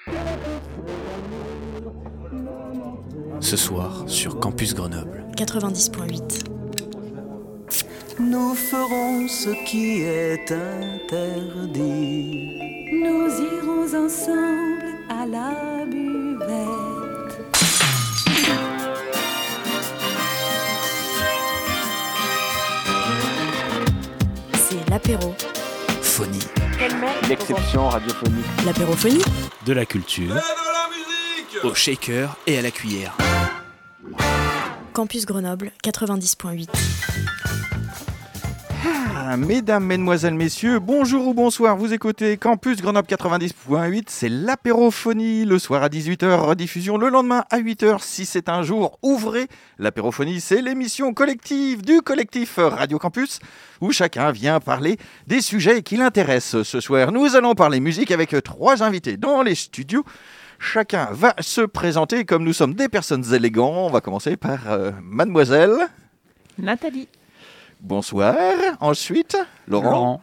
Ce soir sur Campus Grenoble 90.8. Nous ferons ce qui est interdit. Nous irons ensemble à la buvette. C'est l'apéro. Phonie. L'exception radiophonique. L'apérophonie. De la culture. Au shaker et à la cuillère. Campus Grenoble 90.8. Mesdames, mesdemoiselles, messieurs, bonjour ou bonsoir, vous écoutez Campus Grenoble 90.8, c'est l'apérophonie, le soir à 18h, rediffusion le lendemain à 8h, si c'est un jour ouvré. L'apérophonie, c'est l'émission collective du collectif Radio Campus, où chacun vient parler des sujets qui l'intéressent. Ce soir, nous allons parler musique avec 3 invités dans les studios. Chacun va se présenter comme nous sommes des personnes élégantes. On va commencer par mademoiselle Nathalie. Bonsoir. Ensuite, Laurent.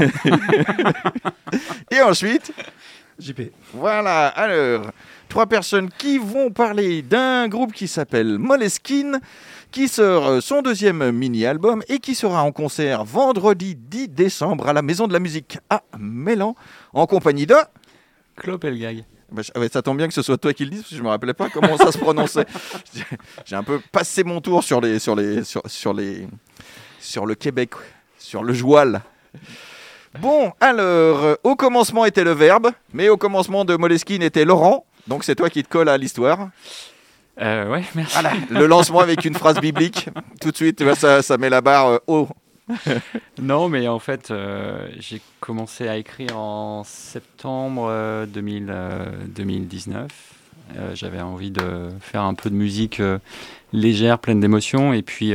Et ensuite, JP. Voilà. Alors, 3 personnes qui vont parler d'un groupe qui s'appelle Moleskine, qui sort son 2e mini-album et qui sera en concert vendredi 10 décembre à la Maison de la Musique à Mélan, en compagnie de... Clopelgag. Ça tombe bien que ce soit toi qui le dises, parce que je ne me rappelais pas comment ça se prononçait. J'ai un peu passé mon tour sur le Québec, sur le joual. Bon, alors, au commencement était le verbe, mais au commencement de Moleskine était Laurent, donc c'est toi qui te colle à l'histoire. Ouais, merci. Voilà, le lancement avec une phrase biblique, tout de suite, tu vois, ça met la barre haut. Non, mais en fait, j'ai commencé à écrire en septembre 2019. J'avais envie de faire un peu de musique légère, pleine d'émotions, et puis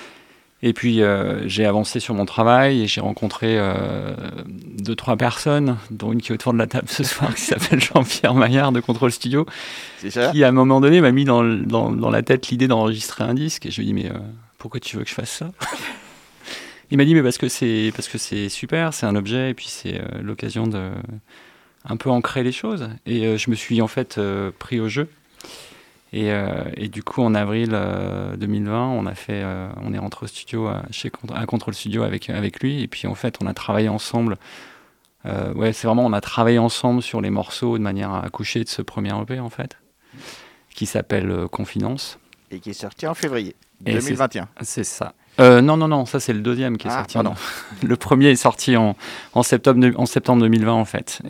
j'ai avancé sur mon travail et j'ai rencontré 2-3 personnes, dont une qui est autour de la table ce soir, qui s'appelle Jean-Pierre Maillard de Control Studio, qui à un moment donné m'a mis dans la tête l'idée d'enregistrer un disque. Et je lui ai dit, mais pourquoi tu veux que je fasse ça ? Il m'a dit, mais parce que c'est super, c'est un objet, et puis c'est l'occasion de un peu ancrer les choses. Et je me suis en fait pris au jeu. Et du coup, en avril 2020, on est rentré au studio à Control Studio avec lui. Et puis en fait, on a travaillé ensemble. On a travaillé ensemble sur les morceaux de manière à accoucher de ce premier EP en fait, qui s'appelle Confidence. Et qui est sorti en février 2021. C'est ça. Non, ça c'est le 2e qui est sorti. Pardon. Le premier est sorti en septembre 2020 en fait.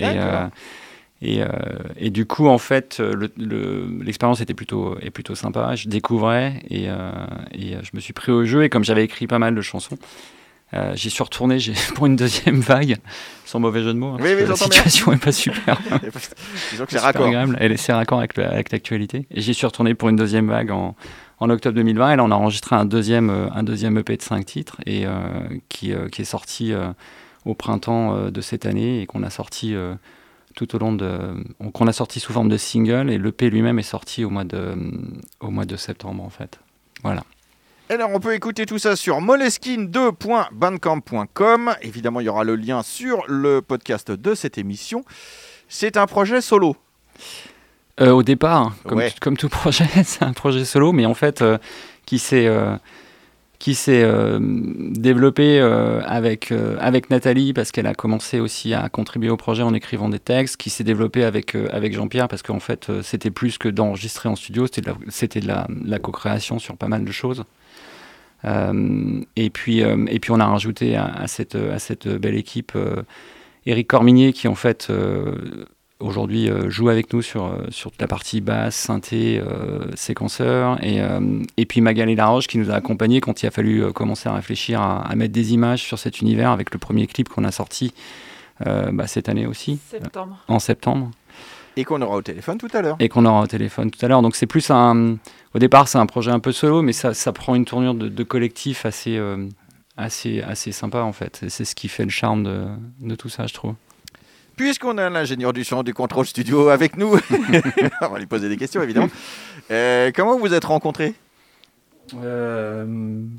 Et du coup, en fait, l'expérience était plutôt sympa. Je découvrais et je me suis pris au jeu. Et comme j'avais écrit pas mal de chansons, j'y suis retourné pour une 2e vague, sans mauvais jeu de mots. Oui, la situation n'est pas super. Disons que c'est raccord. C'est raccord avec l'actualité. Et j'y suis retourné pour une 2e vague en octobre 2020. Et là, on a enregistré un deuxième EP de 5 titres et qui est sorti au printemps de cette année et qu'on a sorti... tout au long qu'on a sorti sous forme de single, et l'EP lui-même est sorti au mois de septembre en fait. Voilà. Alors on peut écouter tout ça sur moleskine2.bandcamp.com. Évidemment il y aura le lien sur le podcast de cette émission. C'est un projet solo. Au départ, comme tout projet, c'est un projet solo, mais en fait qui s'est développé avec Nathalie, parce qu'elle a commencé aussi à contribuer au projet en écrivant des textes, qui s'est développé avec Jean-Pierre, parce qu'en fait, c'était plus que d'enregistrer en studio, c'était de la co-création sur pas mal de choses. Et puis on a rajouté à cette belle équipe Éric Corminier, qui en fait... aujourd'hui joue avec nous sur toute la partie basse, synthé, séquenceur, et puis Magali Laroche qui nous a accompagnés quand il a fallu commencer à réfléchir à mettre des images sur cet univers, avec le premier clip qu'on a sorti cette année aussi, en septembre. Et qu'on aura au téléphone tout à l'heure. Donc c'est plus au départ c'est un projet un peu solo, mais ça prend une tournure de collectif assez sympa en fait. Et c'est ce qui fait le charme de tout ça, je trouve. Puisqu'on a l'ingénieur du son du Control Studio avec nous, on va lui poser des questions évidemment. Comment vous êtes rencontrés ?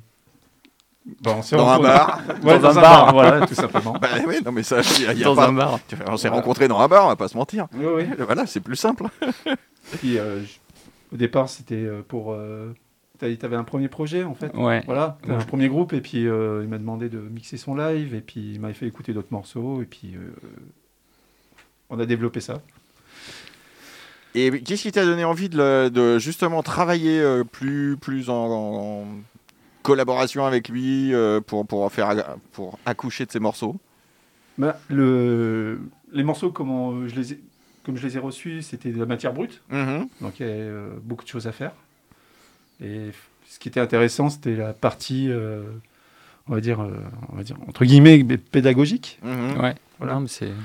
Bon, dans un bar. Ouais, dans un bar, voilà, tout simplement. Bah oui, non mais ça, Dans un bar. On s'est rencontrés dans un bar, on va pas se mentir. Oui. Voilà, c'est plus simple. Puis, au départ, c'était pour... T'avais un premier projet, en fait. Ouais. Voilà, Ouais. un premier groupe, et puis il m'a demandé de mixer son live, et puis il m'avait fait écouter d'autres morceaux, et puis on a développé ça. Et qu'est-ce qui t'a donné envie de justement travailler plus en collaboration avec lui pour accoucher de ces morceaux? Bah, les morceaux, comme je les ai reçus, c'était de la matière brute, donc il y avait beaucoup de choses à faire. Et ce qui était intéressant, c'était la partie, on va dire entre guillemets, pédagogique. Ouais. Voilà. Non, mais c'est...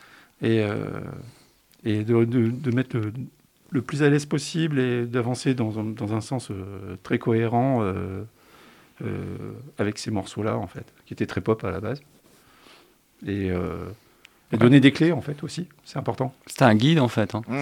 Et de mettre le plus à l'aise possible et d'avancer dans un sens très cohérent avec ces morceaux-là, en fait, qui étaient très pop à la base. Et donner des clés, en fait, aussi, c'est important. C'était un guide, en fait. Hein.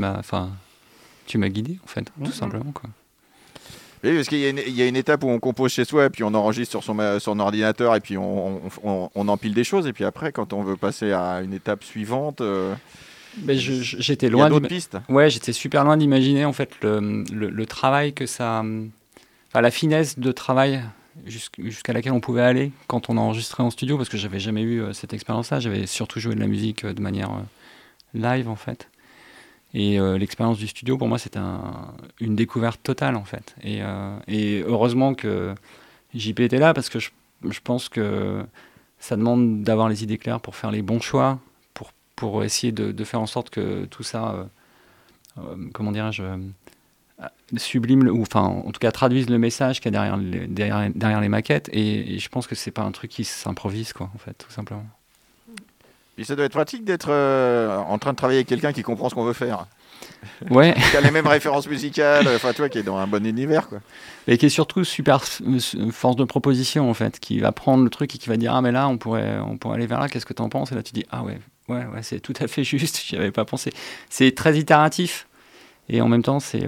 Tu m'as guidé, en fait, tout simplement, quoi. Oui, parce qu'il y a une étape où on compose chez soi, et puis on enregistre sur son ordinateur, et puis on empile des choses, et puis après, quand on veut passer à une étape suivante, Mais j'étais il y loin a d'autres pistes. Ouais, j'étais super loin d'imaginer en fait le travail que ça, enfin la finesse de travail jusqu'à laquelle on pouvait aller quand on enregistrait en studio, parce que j'avais jamais eu cette expérience-là. J'avais surtout joué de la musique de manière live en fait. Et l'expérience du studio, pour moi, c'était une découverte totale, en fait. Et heureusement que JP était là, parce que je pense que ça demande d'avoir les idées claires pour faire les bons choix, pour essayer de faire en sorte que tout ça, comment dirais-je, sublime, ou enfin, en tout cas, traduise le message qu'il y a derrière les maquettes. Et je pense que c'est pas un truc qui s'improvise, quoi, en fait, tout simplement. Et ça doit être pratique d'être en train de travailler avec quelqu'un qui comprend ce qu'on veut faire. Ouais. Qui a les mêmes références musicales, enfin toi qui es dans un bon univers, quoi. Et qui est surtout super force de proposition en fait, qui va prendre le truc et qui va dire ah mais là on pourrait aller vers là, qu'est-ce que t'en penses? Et là tu dis ah ouais c'est tout à fait juste, j'y avais pas pensé. C'est très itératif et en même temps c'est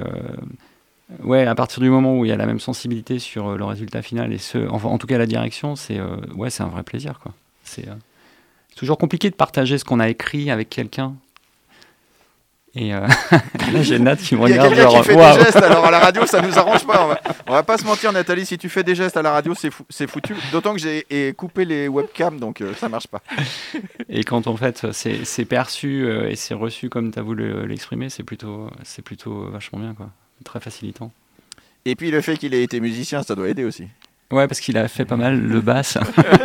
à partir du moment où il y a la même sensibilité sur le résultat final et en tout cas la direction, c'est un vrai plaisir quoi. C'est toujours compliqué de partager ce qu'on a écrit avec quelqu'un. Et là, j'ai Nat qui me regarde. Il y a quelqu'un qui fait des gestes, alors à la radio, ça nous arrange pas. On va pas se mentir, Nathalie, si tu fais des gestes à la radio, c'est foutu. D'autant que j'ai coupé les webcams, donc ça marche pas. Et quand en fait c'est perçu et c'est reçu comme tu as voulu l'exprimer, c'est plutôt vachement bien, quoi. Très facilitant. Et puis le fait qu'il ait été musicien, ça doit aider aussi. Ouais, parce qu'il a fait pas mal le basse.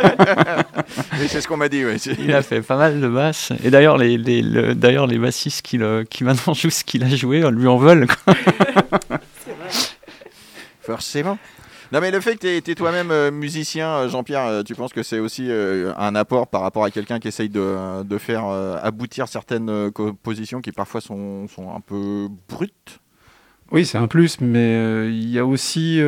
Oui, c'est ce qu'on m'a dit. Ouais. Il a fait pas mal de basse. Et d'ailleurs, les bassistes qui maintenant jouent ce qu'il a joué, lui en veulent. Quoi. C'est vrai. Forcément. Non, mais le fait que tu es toi-même musicien, Jean-Pierre, tu penses que c'est aussi un apport par rapport à quelqu'un qui essaye de faire aboutir certaines compositions qui parfois sont un peu brutes? Oui, c'est un plus, mais il y a aussi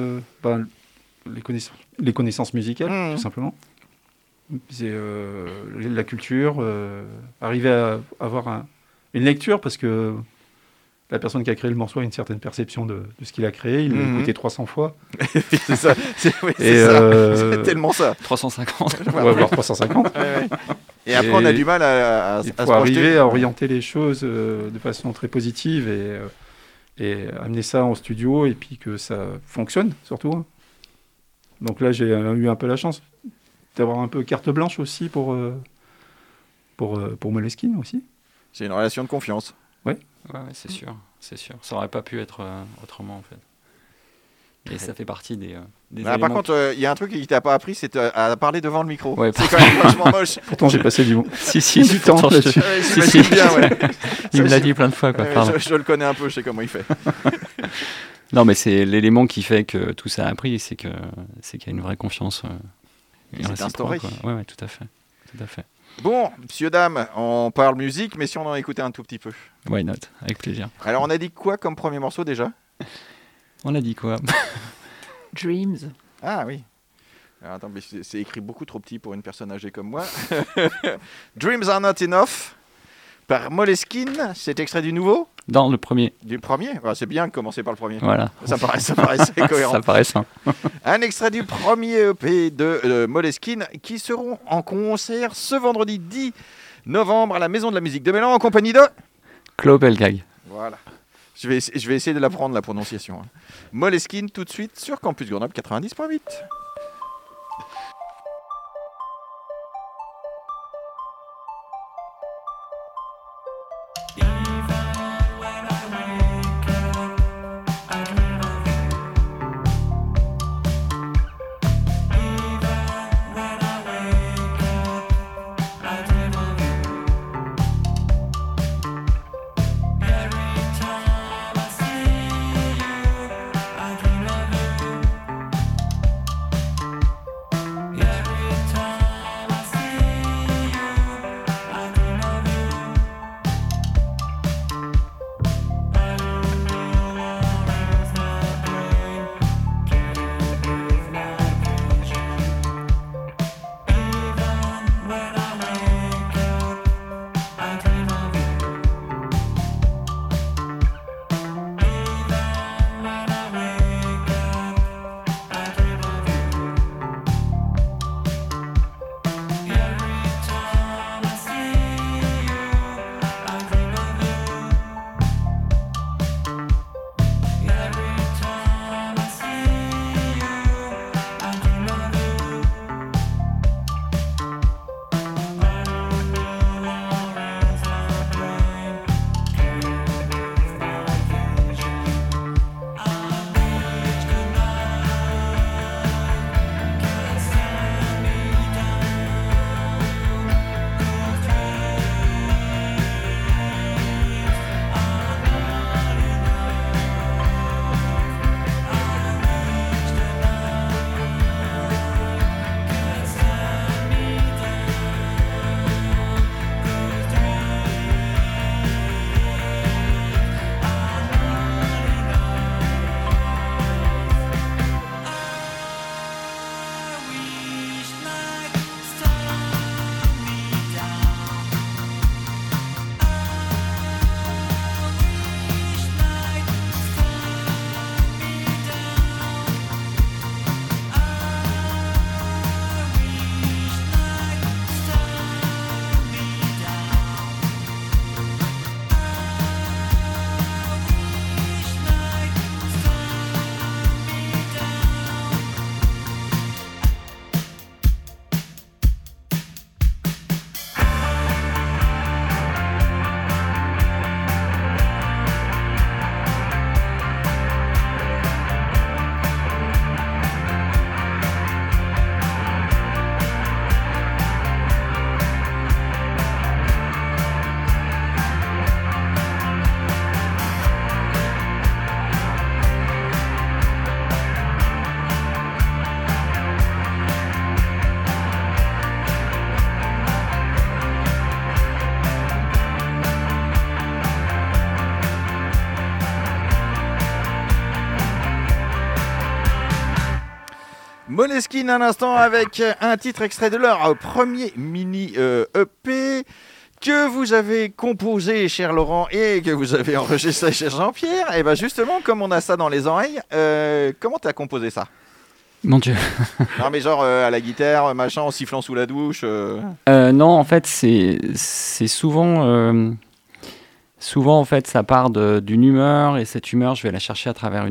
les connaissances musicales, tout simplement. C'est la culture, arriver à avoir une lecture, parce que la personne qui a créé le morceau a une certaine perception de ce qu'il a créé. Il l'a écouté 300 fois. C'est ça. C'est tellement ça. 350. On va voir 350. Ouais. Et après, on a du mal à se projeter. Arriver à orienter les choses de façon très positive et amener ça en studio et puis que ça fonctionne, surtout. Hein. Donc là, j'ai eu un peu la chance d'avoir un peu carte blanche aussi pour Moleskine aussi. C'est une relation de confiance. Oui. Ouais, c'est sûr. Ça aurait pas pu être autrement, en fait. Et ça fait partie des éléments. Par contre, il y a un truc qui t'a pas appris, c'est à parler devant le micro. Ouais, c'est quand même vachement moche. Pourtant, j'ai passé du temps là-dessus. J'imagine bien, ouais. Il me l'a dit plein de fois, quoi. Je le connais un peu, je sais comment il fait. Non, mais c'est l'élément qui fait que tout ça a pris, c'est qu'il y a une vraie confiance. C'est instauré. Ouais, tout à fait. Bon, messieurs, dames, on parle musique, mais si on en écoutait un tout petit peu. Why not? Avec plaisir. Alors, on a dit quoi comme premier morceau déjà? On a dit quoi? Dreams. Ah oui. Alors, attends, mais c'est écrit beaucoup trop petit pour une personne âgée comme moi. Dreams Are Not Enough par Moleskine. C'est extrait du nouveau? Dans le premier. Du premier ? C'est bien de commencer par le premier. Voilà. Ça paraissait cohérent. Ça paraît sain. Un extrait du premier EP de Moleskine qui seront en concert ce vendredi 10 novembre à la Maison de la Musique de Mélan en compagnie de... Claude Pelgag. Voilà. Je vais essayer de l'apprendre, la prononciation. Moleskine tout de suite sur Campus Grenoble 90.8. Moleskine un instant avec un titre extrait de leur premier mini EP que vous avez composé, cher Laurent, et que vous avez enregistré, cher Jean-Pierre. Et bien justement, comme on a ça dans les oreilles, comment tu as composé ça ? Mon Dieu. Non mais genre à la guitare, machin, en sifflant sous la douche Non, en fait, c'est souvent... Souvent, en fait, ça part d'une humeur, et cette humeur, je vais la chercher à travers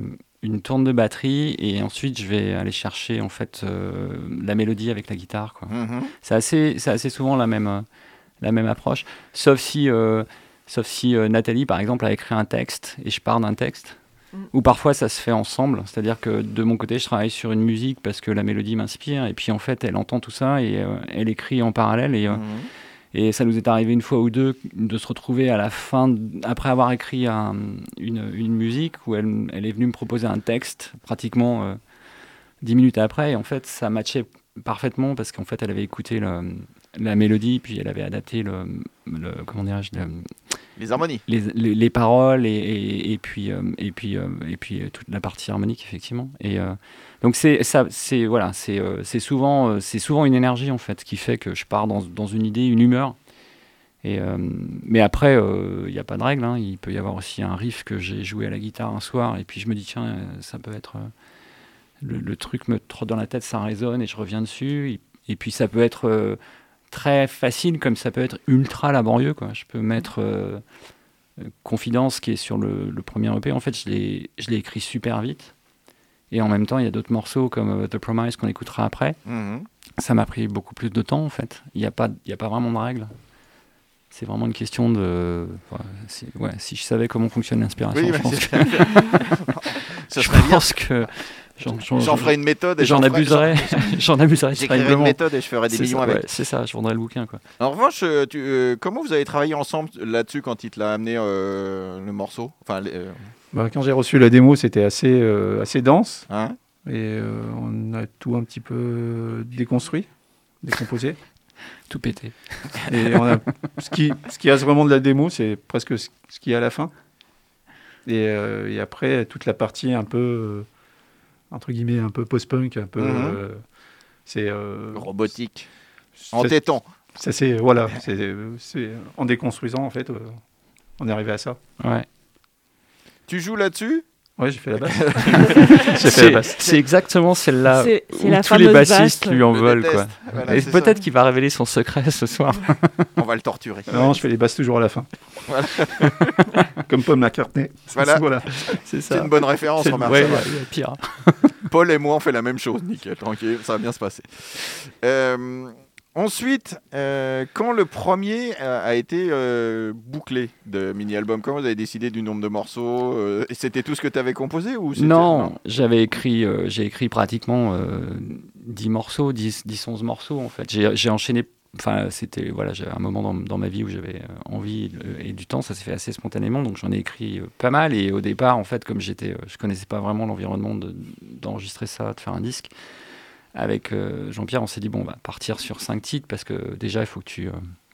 une tourne de batterie, et ensuite, je vais aller chercher, en fait, la mélodie avec la guitare, quoi. Mm-hmm. C'est assez souvent la même approche, sauf si Nathalie, par exemple, a écrit un texte, et je pars d'un texte, ou parfois, ça se fait ensemble, c'est-à-dire que de mon côté, je travaille sur une musique parce que la mélodie m'inspire, et puis, en fait, elle entend tout ça, et elle écrit en parallèle, et ça nous est arrivé une fois ou deux de se retrouver à la fin, après avoir écrit une musique, où elle est venue me proposer un texte, pratiquement 10 minutes après, et en fait, ça matchait parfaitement, parce qu'en fait, elle avait écouté la mélodie, puis elle avait adapté comment dirais-je, les harmonies, les paroles, et puis toute la partie harmonique, effectivement. Et donc c'est souvent une énergie, en fait, qui fait que je pars dans une idée, une humeur, Mais après, il n'y a pas de règle. Hein. Il peut y avoir aussi un riff que j'ai joué à la guitare un soir, et puis je me dis, tiens, ça peut être... le truc me trotte dans la tête, ça résonne, et je reviens dessus. Et puis ça peut être très facile, comme ça peut être ultra laborieux, quoi. Je peux mettre Confidence, qui est sur le premier EP. En fait, je l'ai écrit super vite. Et en même temps, il y a d'autres morceaux comme The Promise qu'on écoutera après. Ça m'a pris beaucoup plus de temps, en fait. Il n'y a pas vraiment de règles. C'est vraiment une question de... si je savais comment fonctionne l'inspiration, oui, je pense que... J'en ferais une méthode. Et j'en abuserais. J'écrirais une méthode et je ferais des millions avec. Ouais, c'est ça, je vendrais le bouquin, quoi. En revanche, comment vous avez travaillé ensemble là-dessus quand il te l'a amené le morceau, enfin, quand j'ai reçu la démo, c'était assez dense. Hein, et on a tout un petit peu déconstruit, décomposé. Tout pété. Et ce qui reste vraiment de la démo, c'est presque ce qu'il y a à la fin. Et après, toute la partie un peu... entre guillemets, un peu post-punk, un peu... c'est... robotique. Entêtant. Ça, c'est... Voilà. C'est en déconstruisant, en fait, on est arrivé à ça. Ouais. Tu joues là-dessus ? Ouais, j'ai fait la basse. C'est exactement celle-là où la tous les bassistes basse. lui en veulent, quoi. Voilà, Et peut-être qu'il va révéler son secret ce soir. On va le torturer. Non, je fais les basses toujours à la fin. Voilà. Comme Paul McCartney. Voilà. C'est ça. C'est une bonne référence, remarque. Ouais, il y a pire. Paul et moi, on fait la même chose, nickel, tranquille, ça va bien se passer. Ensuite, quand le premier a été bouclé de mini-album, quand vous avez décidé du nombre de morceaux, c'était tout ce que tu avais composé ou Non, j'ai écrit pratiquement 10 morceaux, 10-11 morceaux en fait. J'ai enchaîné, c'était j'ai un moment dans ma vie où j'avais envie et du temps, ça s'est fait assez spontanément, donc j'en ai écrit pas mal. Et au départ, en fait, comme je connaissais pas vraiment l'environnement d'enregistrer ça, de faire un disque. Avec Jean-Pierre, on s'est dit, on va partir sur 5 titres parce que déjà, il faut que tu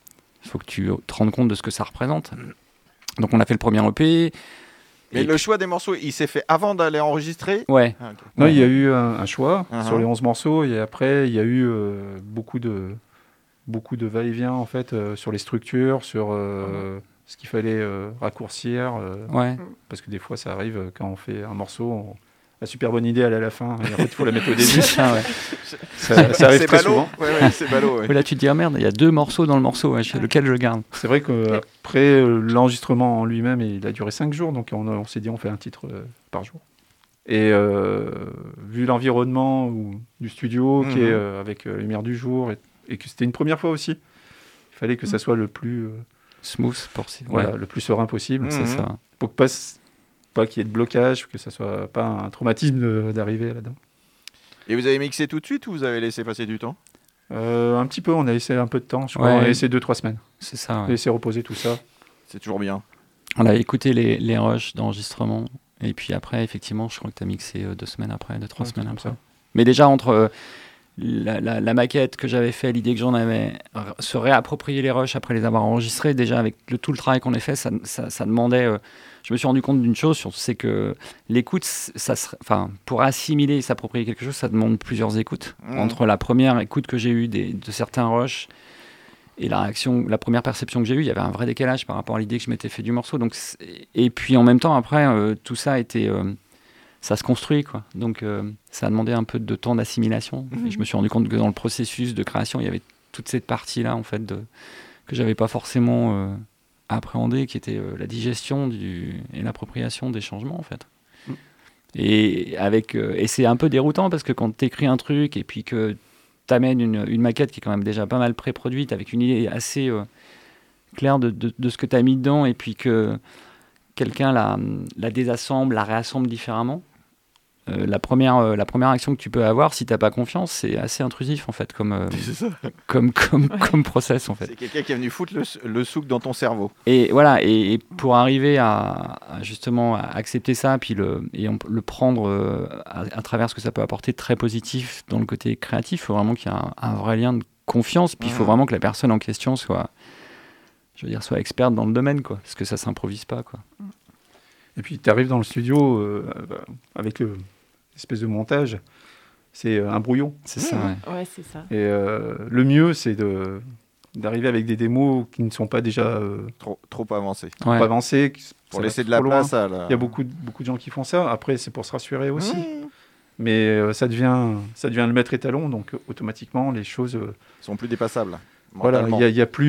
te rendes compte de ce que ça représente. Donc, on a fait le premier EP. Mais le choix des morceaux, il s'est fait avant d'aller enregistrer ? Ouais. Ah, okay. Non, il y a eu un choix sur les 11 morceaux et après, il y a eu beaucoup de va-et-vient en fait, sur les structures, sur ce qu'il fallait raccourcir. Parce que des fois, ça arrive quand on fait un morceau... La super bonne idée, elle est à la fin, et en fait, il faut la mettre au début. ça arrive très souvent. Ouais, c'est ballot. Ouais. Là, tu te dis, merde, il y a 2 morceaux dans le morceau, lequel je garde. C'est vrai qu'après, l'enregistrement en lui-même, il a duré 5 jours, donc on s'est dit, on fait un titre par jour. Et vu l'environnement du studio, qui est avec la lumière du jour, et que c'était une première fois aussi, il fallait que ça soit le plus... smooth possible. Le plus serein possible. C'est ça. Pour pas qu'il y ait de blocage, que ça soit pas un traumatisme d'arriver là-dedans. Et vous avez mixé tout de suite ou vous avez laissé passer du temps ? Un petit peu, on a laissé un peu de temps, je crois. On a laissé 2-3 semaines. C'est ça. On a laissé reposer tout ça. C'est toujours bien. On a écouté les rushs d'enregistrement et puis après, effectivement, je crois que tu as mixé 2 semaines après, 2-3 semaines après. Ça. Mais déjà, entre la maquette que j'avais fait, l'idée que j'en avais, se réapproprier les rushs après les avoir enregistrés, déjà avec tout le travail qu'on a fait, ça demandait... je me suis rendu compte d'une chose, c'est que l'écoute, pour assimiler et s'approprier quelque chose, ça demande plusieurs écoutes. Entre la première écoute que j'ai eue de certains rushs et la première perception que j'ai eue, il y avait un vrai décalage par rapport à l'idée que je m'étais fait du morceau. Donc, et puis en même temps, après, tout ça ça se construit, quoi. Donc ça a demandé un peu de temps d'assimilation. Et je me suis rendu compte que dans le processus de création, il y avait toute cette partie-là, en fait, que j'avais pas forcément... appréhender, qui était la digestion et l'appropriation des changements en fait. Et c'est un peu déroutant parce que quand tu écris un truc et puis que tu amènes une maquette qui est quand même déjà pas mal pré-produite avec une idée assez claire de ce que tu as mis dedans et puis que quelqu'un la désassemble, la réassemble différemment, la première action que tu peux avoir si t'as pas confiance, c'est assez intrusif en fait comme process en fait. C'est quelqu'un qui est venu foutre le souk dans ton cerveau. Et voilà, et pour arriver à justement à accepter ça, puis le prendre à travers ce que ça peut apporter de très positif dans le côté créatif, il faut vraiment qu'il y ait un vrai lien de confiance, puis il faut vraiment que la personne en question soit experte dans le domaine, quoi, parce que ça s'improvise pas, quoi. Et puis tu arrives dans le studio avec l'espèce de montage, c'est un brouillon. C'est ça, ouais. Ouais, c'est ça. Et le mieux, c'est d'arriver avec des démos qui ne sont pas déjà trop avancées. Trop avancées. Pour laisser de la place à la... Il y a beaucoup de gens qui font ça. Après, c'est pour se rassurer aussi. Mais ça devient le maître étalon, donc automatiquement, les choses... sont plus dépassables. Voilà, il y a plus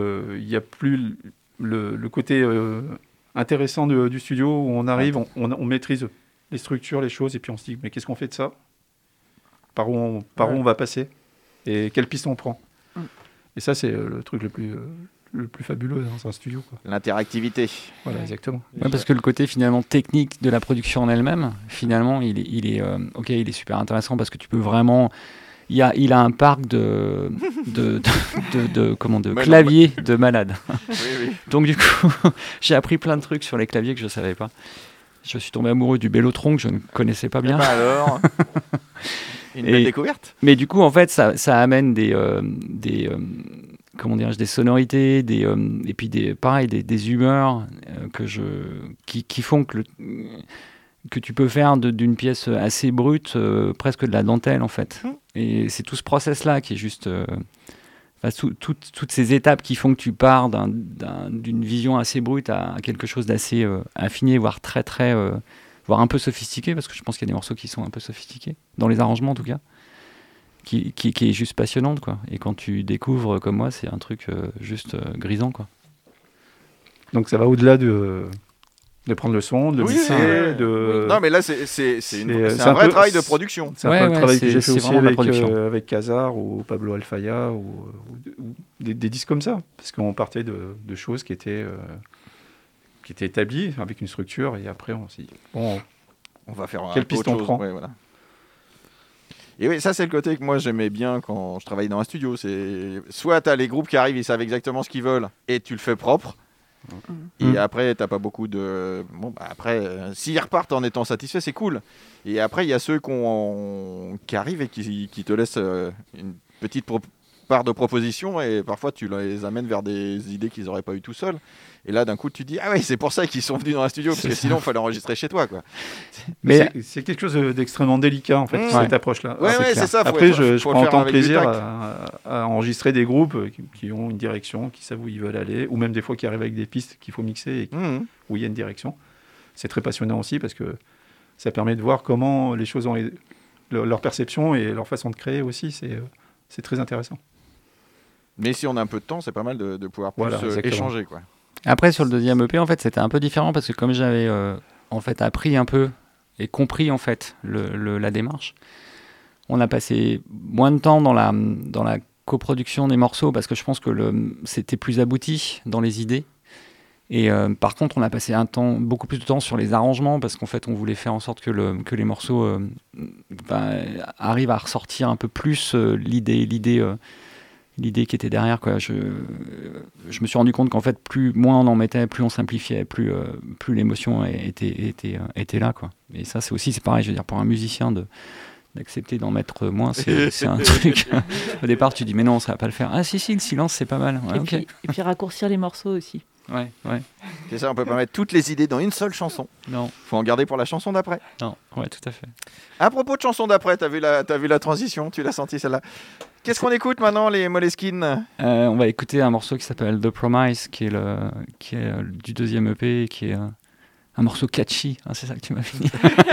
le côté intéressant du studio où on arrive, on maîtrise les structures, les choses, et puis on se dit, mais qu'est-ce qu'on fait de ça ? Par où on va passer ? Et quelle piste on prend ? Et ça, c'est le truc le plus fabuleux dans un studio, quoi. L'interactivité. Voilà, exactement. Ouais, parce que le côté finalement technique de la production en elle-même, finalement, il est super intéressant parce que tu peux vraiment... Il a un parc de claviers de malade. Oui. Donc du coup, j'ai appris plein de trucs sur les claviers que je ne savais pas. Je suis tombé amoureux du Bellotron que je ne connaissais pas bien. Alors, une belle découverte. Mais du coup, en fait, ça amène des sonorités, et puis des humeurs qui font que tu peux faire d'une pièce assez brute, presque de la dentelle en fait. Et c'est tout ce process-là qui est juste... toutes ces étapes qui font que tu pars d'une vision assez brute à quelque chose d'assez affiné, voire voire un peu sophistiqué, parce que je pense qu'il y a des morceaux qui sont un peu sophistiqués, dans les arrangements en tout cas, qui est juste passionnante, quoi. Et quand tu découvres comme moi, c'est un truc juste grisant, quoi. Donc ça va au-delà de prendre le son, de le mixer, Non, mais là, c'est un vrai travail de production. C'est un peu le travail que j'ai fait aussi avec Kazar ou Pablo Alfaya ou des disques comme ça. Parce qu'on partait de choses qui étaient établies avec une structure et après on s'est dit, bon, on va faire quelle piste on prend. Ouais, voilà. Et oui, ça c'est le côté que moi j'aimais bien quand je travaillais dans un studio. C'est soit tu as les groupes qui arrivent, ils savent exactement ce qu'ils veulent et tu le fais propre. Et après, t'as pas beaucoup de... Bon, bah après, s'ils repartent en étant satisfaits, c'est cool. Et après, il y a ceux qui arrivent et qui te laissent une petite part de proposition et parfois tu les amènes vers des idées qu'ils n'auraient pas eu tout seuls. Et là, d'un coup, tu te dis, ah ouais, c'est pour ça qu'ils sont venus dans un studio, parce que sinon, il fallait enregistrer chez toi, quoi. Mais c'est quelque chose d'extrêmement délicat, en fait, cette approche-là. Ouais, c'est ça. Après, je prends autant de plaisir à enregistrer des groupes qui ont une direction, qui savent où ils veulent aller, ou même des fois qui arrivent avec des pistes qu'il faut mixer et où il y a une direction. C'est très passionnant aussi, parce que ça permet de voir comment les choses ont leur perception et leur façon de créer aussi. C'est très intéressant. Mais si on a un peu de temps, c'est pas mal de pouvoir plus échanger, quoi. Après, sur le deuxième EP, en fait, c'était un peu différent parce que comme j'avais en fait appris un peu et compris en fait la démarche, on a passé moins de temps dans la coproduction des morceaux parce que je pense que c'était plus abouti dans les idées. Et par contre, on a passé beaucoup plus de temps sur les arrangements parce qu'en fait, on voulait faire en sorte que les morceaux arrivent à ressortir un peu plus l'idée qui était derrière, quoi. Je me suis rendu compte qu'en fait, moins on en mettait, plus on simplifiait, plus l'émotion était là, quoi. Et ça, c'est pareil, je veux dire, pour un musicien d'accepter d'en mettre moins, c'est un truc. Au départ, tu dis, mais non, ça va pas le faire. Ah si, le silence, c'est pas mal. Ouais, et puis raccourcir les morceaux aussi. Ouais. C'est ça, on peut pas mettre toutes les idées dans une seule chanson. Non. Faut en garder pour la chanson d'après. Non, ouais, tout à fait. À propos de chanson d'après, t'as vu la transition, tu l'as senti celle-là. Qu'est-ce qu'on écoute maintenant, les Moleskine ? On va écouter un morceau qui s'appelle The Promise, qui est du deuxième EP, qui est un morceau catchy. Hein, c'est ça que tu m'as fini.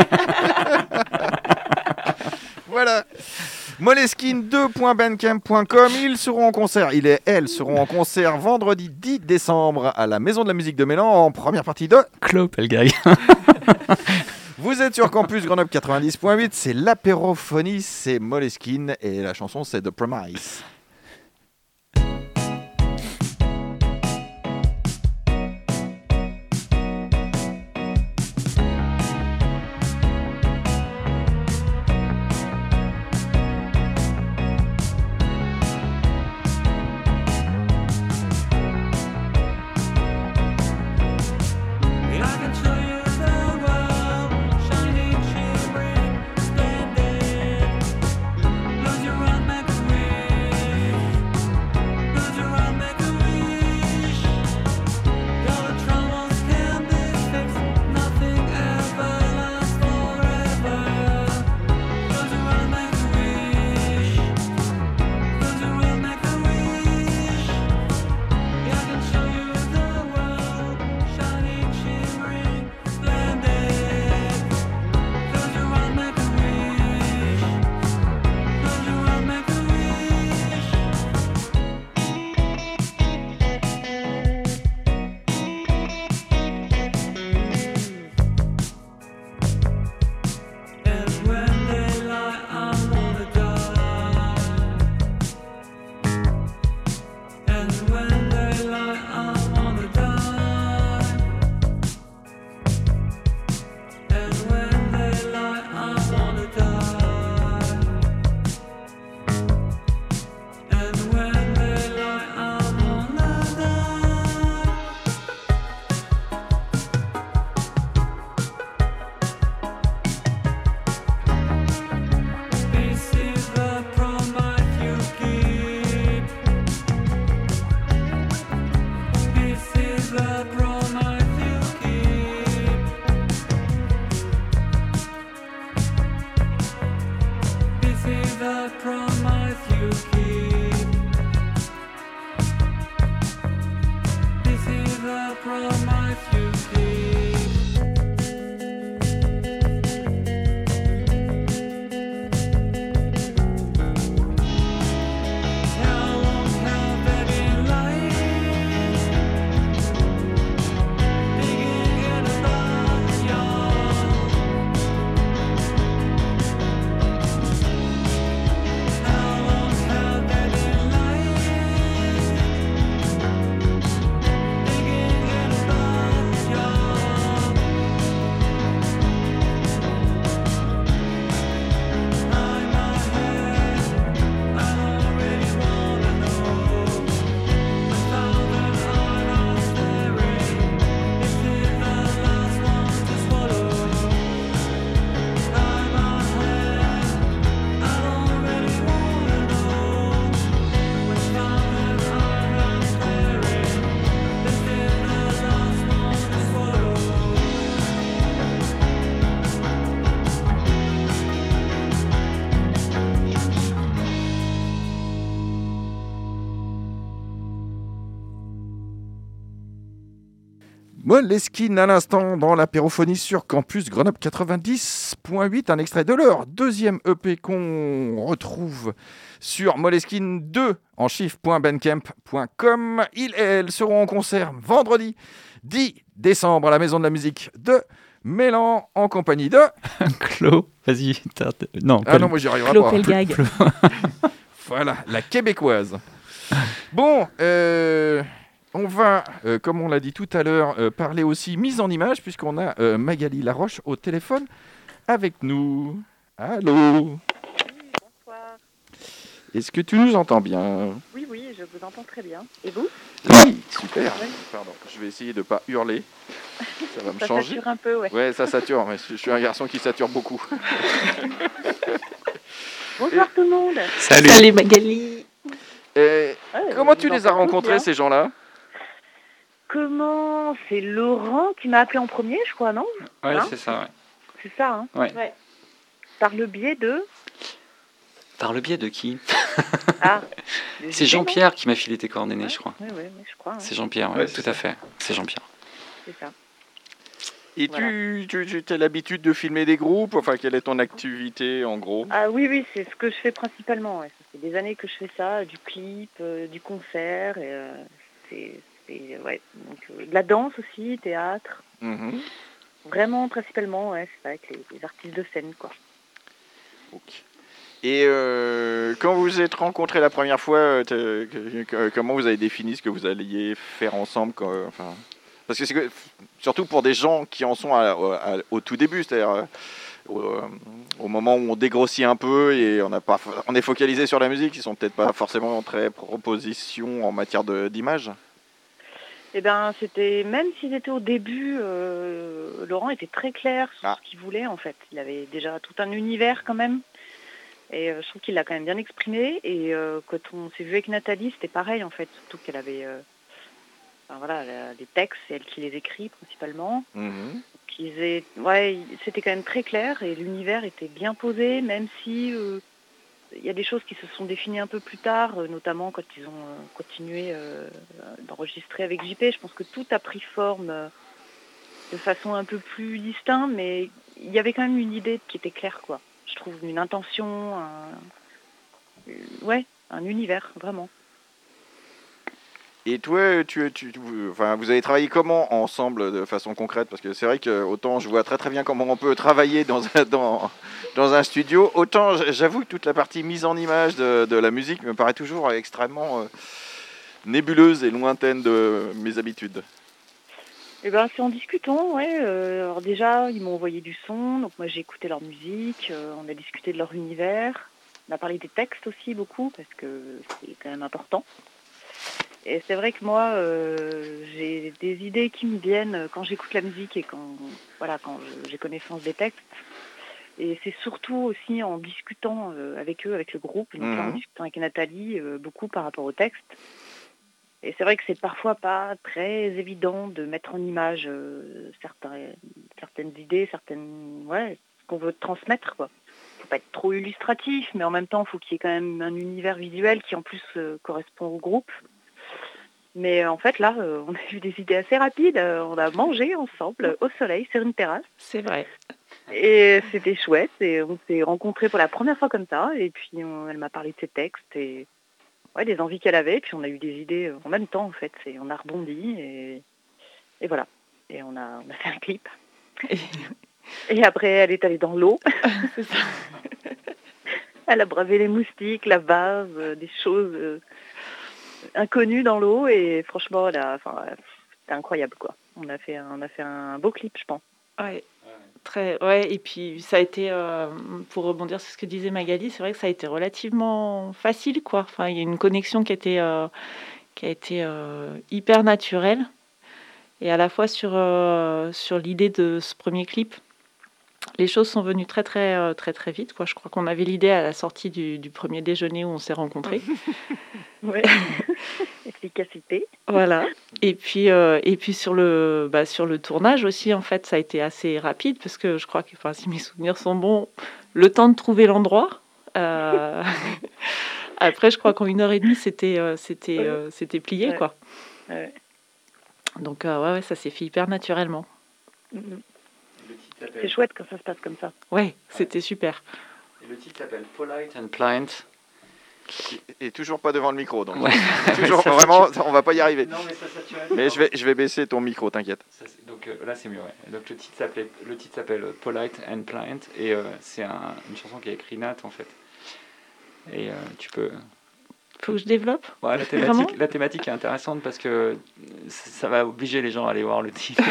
Voilà. Moleskine2.bandcamp.com. Ils seront en concert. Elles seront en concert vendredi 10 décembre à la Maison de la Musique de Mélan en première partie de Clopelgag. Vous êtes sur Campus Grenoble 90.8. C'est l'apérophonie, c'est Moleskine et la chanson c'est The Promise. Lose your own memory. Moleskine à l'instant dans l'apérophonie sur Campus Grenoble 90.8, un extrait de leur deuxième EP qu'on retrouve sur Moleskine 2 en chiffre.bandcamp.com. Ils et elles seront en concert vendredi 10 décembre à la Maison de la Musique de Mélan en compagnie de... Claude, vas-y. Non, non, moi j'y arriverai pas. Pelgag. Voilà, la québécoise. Bon, on va, comme on l'a dit tout à l'heure, parler aussi mise en image, puisqu'on a Magali Laroche au téléphone avec nous. Allô ? Oui, bonsoir. Est-ce que tu nous entends bien ? Oui, je vous entends très bien. Et vous ? Oui, super. Oui. Pardon, je vais essayer de ne pas hurler. Ça va me Ça changer. sature un peu, ouais. Ouais, ça sature, mais je suis un garçon qui sature beaucoup. Bonsoir tout le monde. Salut Magali. Comment tu les as rencontrés, ces gens-là ? Comment ? C'est Laurent qui m'a appelé en premier, je crois, non ? Ouais, Hein ? c'est ça, ouais. C'est ça, hein ? Ouais. Par le biais de... Par le biais de qui ? Ah, C'est Jean-Pierre qui m'a filé tes coordonnées, ouais, je crois. Oui, je crois. C'est Jean-Pierre, Ouais, tout à fait. C'est Jean-Pierre. C'est ça. Et Voilà. tu as l'habitude de filmer des groupes ? Enfin, quelle est ton activité, en gros ? Ah oui, c'est ce que je fais principalement. Ouais. Ça fait des années que je fais ça, du clip, du concert, et ouais. Donc, de la danse aussi, théâtre. Mhm. Vraiment, principalement, ouais, c'est avec les artistes de scène, quoi. Ok. Et quand vous vous êtes rencontrés la première fois, comment vous avez défini ce que vous alliez faire ensemble parce que c'est surtout pour des gens qui en sont au tout début, c'est-à-dire au moment où on dégrossit un peu et on est focalisé sur la musique, ils sont peut-être pas forcément très proposition en matière d'image. Eh bien, même s'ils étaient au début, Laurent était très clair sur ce qu'il voulait, en fait. Il avait déjà tout un univers, quand même. Et je trouve qu'il l'a quand même bien exprimé. Et quand on s'est vu avec Nathalie, c'était pareil, en fait. Surtout qu'elle avait des textes, c'est elle qui les écrit, principalement. Mm-hmm. C'était quand même très clair. Et l'univers était bien posé, même si... il y a des choses qui se sont définies un peu plus tard, notamment quand ils ont continué d'enregistrer avec JP. Je pense que tout a pris forme de façon un peu plus distincte, mais il y avait quand même une idée qui était claire, quoi. Je trouve une intention, un univers, vraiment. Et toi, vous avez travaillé comment ensemble de façon concrète ? Parce que c'est vrai que autant je vois très très bien comment on peut travailler dans un studio, autant j'avoue que toute la partie mise en image de la musique me paraît toujours extrêmement nébuleuse et lointaine de mes habitudes. Eh ben, c'est en discutant, ouais. Alors déjà, ils m'ont envoyé du son, donc moi j'ai écouté leur musique, on a discuté de leur univers, on a parlé des textes aussi beaucoup, parce que c'est quand même important. Et c'est vrai que moi, j'ai des idées qui me viennent quand j'écoute la musique et quand j'ai connaissance des textes. Et c'est surtout aussi en discutant avec eux, avec le groupe, donc là, en discutant avec Nathalie, beaucoup par rapport au texte. Et c'est vrai que c'est parfois pas très évident de mettre en image certaines idées, ce qu'on veut transmettre, quoi. Faut pas être trop illustratif, mais en même temps, il faut qu'il y ait quand même un univers visuel qui en plus correspond au groupe. Mais en fait, là, on a eu des idées assez rapides. On a mangé ensemble au soleil sur une terrasse. C'est vrai. Et c'était chouette. Et on s'est rencontrés pour la première fois comme ça. Et puis, elle m'a parlé de ses textes et des envies qu'elle avait. Et puis, on a eu des idées en même temps, en fait. On a rebondi et voilà. Et on a fait un clip. Et après, elle est allée dans l'eau. C'est ça. Elle a bravé les moustiques, la vase, des choses inconnues dans l'eau. Et franchement, c'était incroyable, quoi. On a fait un beau clip, je pense. Ouais. Et puis ça a été, pour rebondir sur ce que disait Magali, c'est vrai que ça a été relativement facile, quoi. Enfin, il y a une connexion qui a été hyper naturelle. Et à la fois sur l'idée de ce premier clip, les choses sont venues très très très très vite, quoi. Je crois qu'on avait l'idée à la sortie du premier déjeuner où on s'est rencontrés. Ouais. Efficacité. Voilà. Et puis sur le tournage aussi, en fait, ça a été assez rapide parce que je crois que, si mes souvenirs sont bons, le temps de trouver l'endroit. Après, je crois qu'en 1h30, c'était plié, ouais. quoi. Ouais. Donc ça s'est fait hyper naturellement. C'est chouette quand ça se passe comme ça. Ouais, c'était super. Et le titre s'appelle Polite and Pliant. Et toujours pas devant le micro, donc. Ouais. Toujours, vraiment, on va pas y arriver. Non, mais ça sature. Mais je vais baisser ton micro, t'inquiète. Donc là, c'est mieux, ouais. Donc le titre s'appelle Polite and Pliant, et c'est une chanson qui a écrit Nat, en fait. Et tu peux... Faut que je développe. Ouais, la thématique est intéressante parce que ça va obliger les gens à aller voir le titre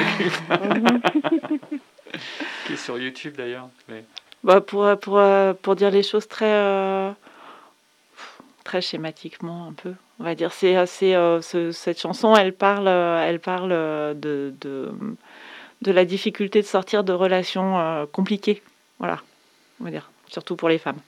qui est sur YouTube d'ailleurs. Mais... pour dire les choses très très schématiquement un peu, on va dire, cette chanson, elle parle de la difficulté de sortir de relations compliquées. Voilà, on va dire, surtout pour les femmes.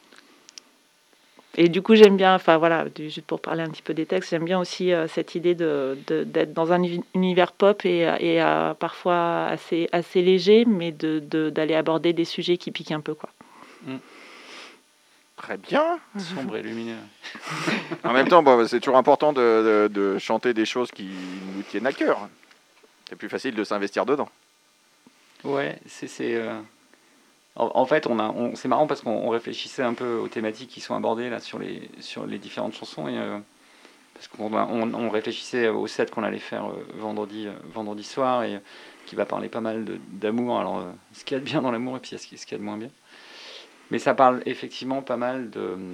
Et du coup, j'aime bien, juste pour parler un petit peu des textes, j'aime bien aussi cette idée d'être dans un univers pop et parfois assez léger, mais d'aller aborder des sujets qui piquent un peu, quoi. Très bien. Sombre et lumineux. En même temps, c'est toujours important de chanter des choses qui nous tiennent à cœur. C'est plus facile de s'investir dedans. Ouais, En fait, c'est marrant parce qu'on réfléchissait un peu aux thématiques qui sont abordées là sur les différentes chansons, et parce qu'on réfléchissait au set qu'on allait faire vendredi soir, et qui va parler pas mal d'amour. Alors, ce qu'il y a de bien dans l'amour et puis ce qu'il y a de moins bien. Mais ça parle effectivement pas mal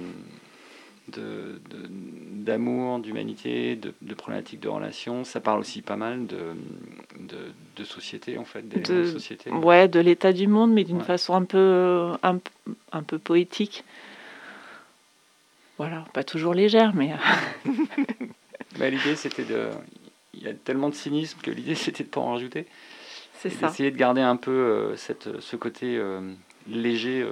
d'amour, d'humanité, de problématiques de relations. Ça parle aussi pas mal de société, en fait, de société. Ouais, de l'état du monde, mais d'une façon un peu poétique. Voilà, pas toujours légère, mais... L'idée, c'était il y a tellement de cynisme que l'idée, c'était de ne pas en rajouter. C'est ça. D'essayer de garder un peu ce côté léger...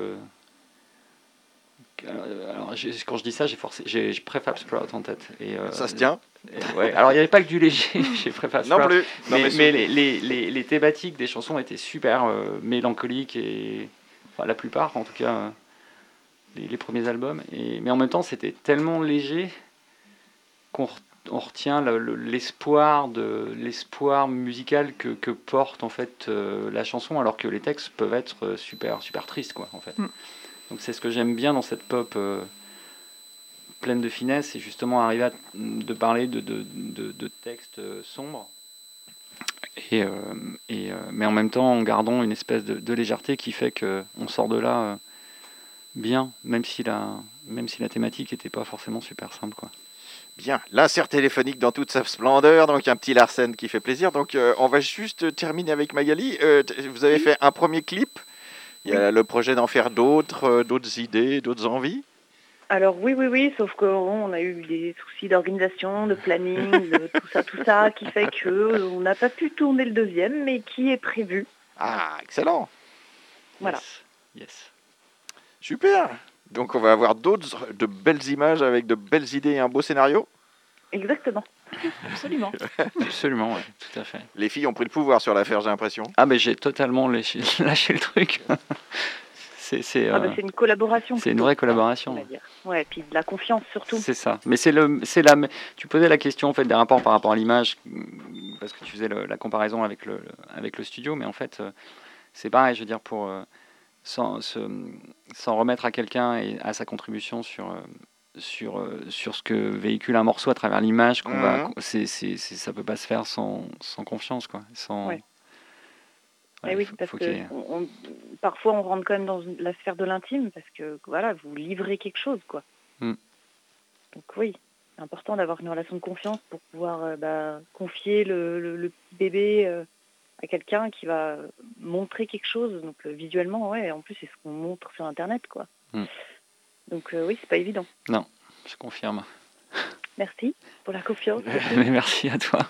Alors, quand je dis ça, j'ai Prefab Sprout en tête. Et, ça se tient. Ouais. Alors, il n'y avait pas que du léger chez Prefab Sprout. Non plus. Mais les thématiques des chansons étaient super mélancoliques, et la plupart, en tout cas, les premiers albums. Mais en même temps, c'était tellement léger qu'on retient l'espoir musical que porte en fait la chanson, alors que les textes peuvent être super super tristes, quoi, en fait. Donc c'est ce que j'aime bien dans cette pop pleine de finesse, c'est justement arriver de parler de textes sombres, mais en même temps en gardant une espèce de légèreté qui fait qu'on sort de là bien, même si la thématique n'était pas forcément super simple, quoi. Bien, l'insert téléphonique dans toute sa splendeur, donc un petit Larsen qui fait plaisir. Donc on va juste terminer avec Magali. Vous avez fait un premier clip. Il y a le projet d'en faire d'autres idées, d'autres envies? Alors oui, sauf qu'on a eu des soucis d'organisation, de planning, de tout ça, qui fait qu'on n'a pas pu tourner le deuxième, mais qui est prévu. Ah, excellent. Voilà. Yes. Super. Donc on va avoir d'autres de belles images avec de belles idées et un beau scénario. Exactement. Absolument. Absolument, ouais, tout à fait. Les filles ont pris le pouvoir sur l'affaire, j'ai l'impression. Ah, mais j'ai totalement lâché le truc. C'est une collaboration. C'est une vraie collaboration. On va dire. Ouais, et puis de la confiance surtout. C'est ça. Mais tu posais la question en fait des rapports par rapport à l'image parce que tu faisais la comparaison avec le studio, mais en fait c'est pareil. Je veux dire sans remettre à quelqu'un et à sa contribution sur ce que véhicule un morceau à travers l'image ça peut pas se faire sans confiance quoi. Oui, parce que parfois on rentre quand même dans la sphère de l'intime parce que voilà, vous livrez quelque chose quoi. Donc oui, c'est important d'avoir une relation de confiance pour pouvoir confier le petit bébé à quelqu'un qui va montrer quelque chose. Donc visuellement, en plus c'est ce qu'on montre sur Internet quoi. Donc oui, c'est pas évident. Non, je confirme. Merci pour la confiance. Mais merci à toi.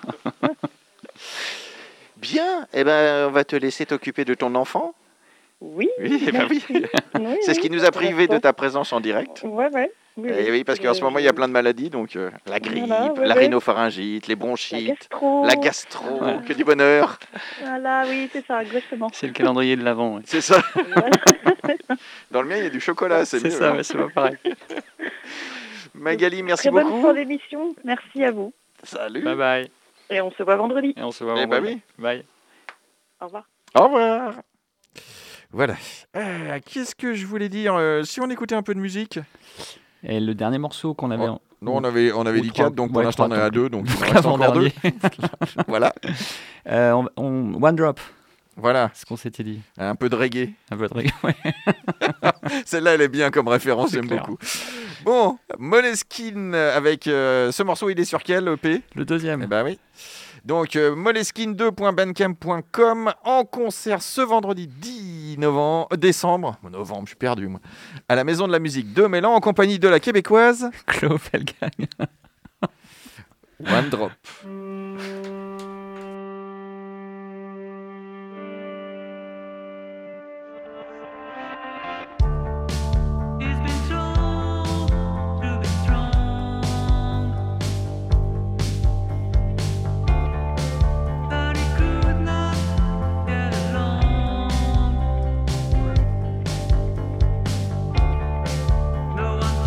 Bien, on va te laisser t'occuper de ton enfant. Oui. Oui. C'est ce qui nous a privé de ta présence en direct. Oui, parce qu'en ce moment il y a plein de maladies, donc la grippe, la rhinopharyngite, les bronchites, la gastro, que du bonheur. Voilà, oui, c'est ça, exactement. C'est le calendrier de l'Avent. Ouais. C'est ça. Dans le mien il y a du chocolat, c'est mieux. C'est ça, c'est pas pareil. Magali, merci beaucoup. Très bonne fin d'émission, merci à vous. Salut. Bye bye. Et on se voit vendredi. Oui. Bye. Au revoir. Au revoir. Voilà. Qu'est-ce que je voulais dire si on écoutait un peu de musique. Et le dernier morceau qu'on avait... Non, on avait dit 4, donc pour l'instant on est à 2, donc il reste encore 2. Voilà. One Drop. Voilà. C'est ce qu'on s'était dit. Un peu de reggae. Ouais. Celle-là, elle est bien comme référence, j'aime beaucoup. Bon, Moleskine avec ce morceau, il est sur quel EP ? Le deuxième. Oui. Donc, moleskine2.bandcamp.com en concert ce vendredi 10 décembre, je suis perdu moi, à la Maison de la Musique de Mélan en compagnie de la Québécoise Chloé Felgang. One Drop.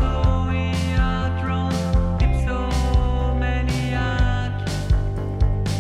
So maniac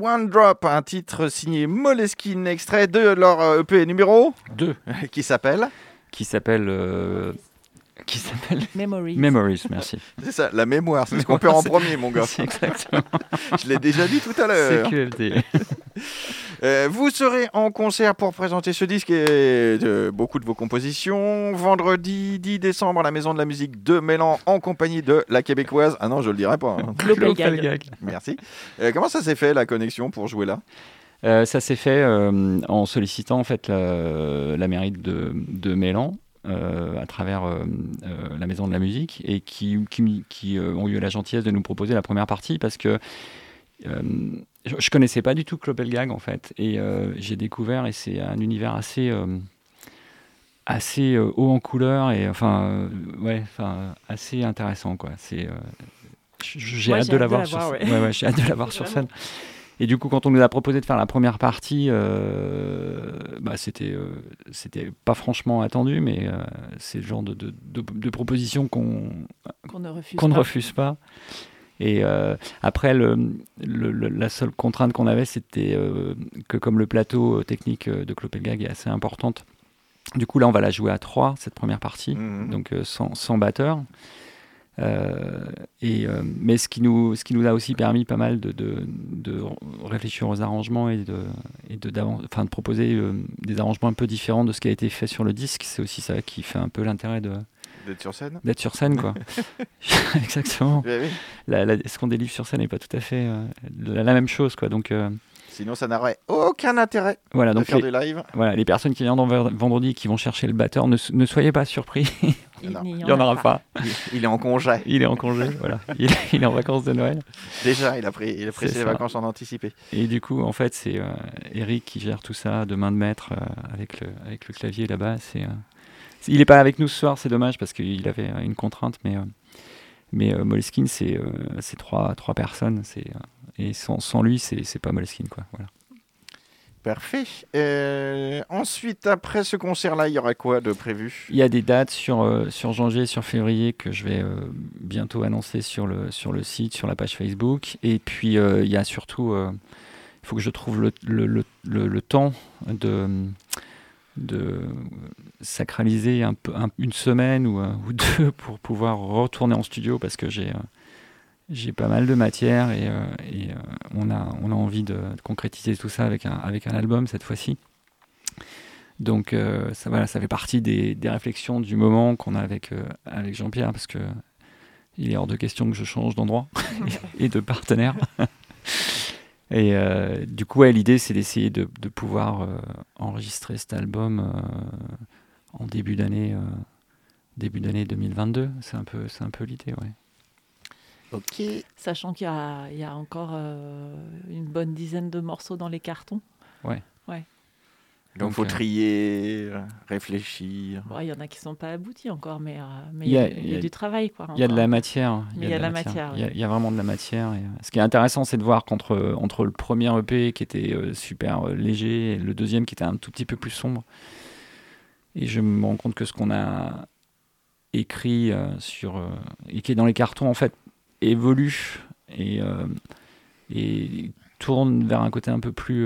One Drop, un titre signé Moleskine, extrait de leur EP numéro 2, qui s'appelle Memories, merci. C'est ça, la mémoire, c'est ce qu'on perd en premier, mon gars. Exactement. Je l'ai déjà dit tout à l'heure. C'est QFD. Vous serez en concert pour présenter ce disque et beaucoup de vos compositions. Vendredi 10 décembre à la Maison de la Musique de Mélan en compagnie de la Québécoise. Ah non, je le dirai pas. Hein. Global Gag. Merci. Comment ça s'est fait la connexion pour jouer là ? Ça s'est fait en sollicitant en fait la mairie de Mélan. À travers la Maison de la Musique et qui ont eu la gentillesse de nous proposer la première partie parce que je connaissais pas du tout Global Gag en fait et j'ai découvert et c'est un univers assez haut en couleur et assez intéressant quoi. J'ai hâte de l'avoir sur scène. Ouais, j'ai hâte de l'avoir sur scène. Et du coup, quand on nous a proposé de faire la première partie, c'était pas franchement attendu, mais c'est le genre de proposition qu'on ne refuse pas. Et après, la seule contrainte qu'on avait, c'était que comme le plateau technique de Global Gag est assez importante, du coup là, on va la jouer à 3, cette première partie, donc sans batteur. Mais ce qui nous a aussi permis pas mal de réfléchir aux arrangements et de proposer des arrangements un peu différents de ce qui a été fait sur le disque. C'est aussi ça qui fait un peu l'intérêt d'être sur scène. D'être sur scène, quoi. Exactement. Oui. Ce qu'on délivre sur scène n'est pas tout à fait la même chose, quoi. Donc, sinon, ça n'aurait aucun intérêt de faire du live. Voilà, les personnes qui viennent vendredi et qui vont chercher le batteur, ne soyez pas surpris. Il n'y en aura pas. Il est en congé. Il est en congé, voilà. Il est en vacances de Noël. Déjà, il a pris ses vacances en anticipé. Et du coup, en fait, c'est Eric qui gère tout ça de main de maître avec le clavier et la basse. Il n'est pas avec nous ce soir, c'est dommage parce qu'il avait une contrainte, mais Moleskine, c'est trois personnes. Et sans lui, c'est pas Moleskine, quoi. Voilà. Parfait. Ensuite, après ce concert-là, il y aura quoi de prévu ? Il y a des dates sur janvier et sur février que je vais bientôt annoncer sur le site, sur la page Facebook. Et puis, il y a surtout... il faut que je trouve le temps de sacraliser une semaine ou deux pour pouvoir retourner en studio parce que j'ai pas mal de matière et on a envie de concrétiser tout ça avec un album cette fois-ci. Donc ça fait partie des réflexions du moment qu'on a avec Jean-Pierre parce que il est hors de question que je change d'endroit et de partenaire. Et du coup, l'idée c'est d'essayer de pouvoir enregistrer cet album en début d'année 2022. C'est un peu l'idée, ouais. Ok. Sachant qu'il y a encore une bonne dizaine de morceaux dans les cartons. Ouais. Donc il faut trier, réfléchir. Il y en a qui ne sont pas aboutis encore, mais il y a du travail, quoi. Il y a de la matière. Il y a de la matière. Il y a vraiment de la matière. Ce qui est intéressant, c'est de voir qu'entre le premier EP qui était super léger et le deuxième qui était un tout petit peu plus sombre. Et je me rends compte que ce qu'on a écrit et qui est dans les cartons, en fait, évolue et tourne vers un côté un peu plus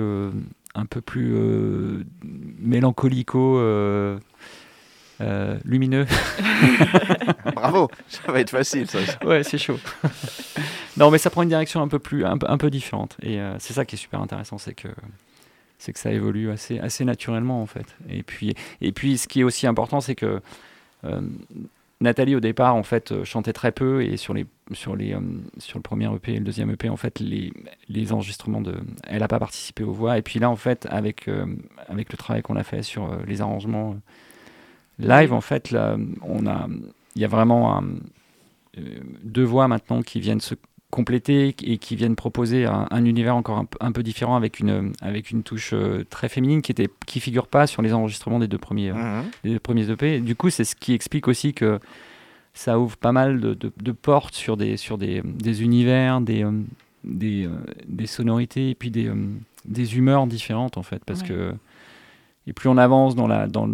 mélancolico, lumineux. Bravo, ça va être facile ça. Ouais, c'est chaud. Non, mais ça prend une direction un peu différente. Et c'est ça qui est super intéressant, c'est que ça évolue assez naturellement en fait. Et puis ce qui est aussi important, c'est que Nathalie au départ en fait chantait très peu et sur le premier EP et le deuxième EP en fait les enregistrements elle a pas participé aux voix et puis là en fait avec le travail qu'on a fait sur les arrangements live en fait là il y a vraiment deux voix maintenant qui viennent se compléter et qui viennent proposer un univers encore un peu différent avec une touche très féminine qui figure pas sur les enregistrements des deux premiers EP. Du coup, c'est ce qui explique aussi que ça ouvre pas mal de portes sur des univers, des sonorités et puis des humeurs différentes en fait, parce que et plus on avance dans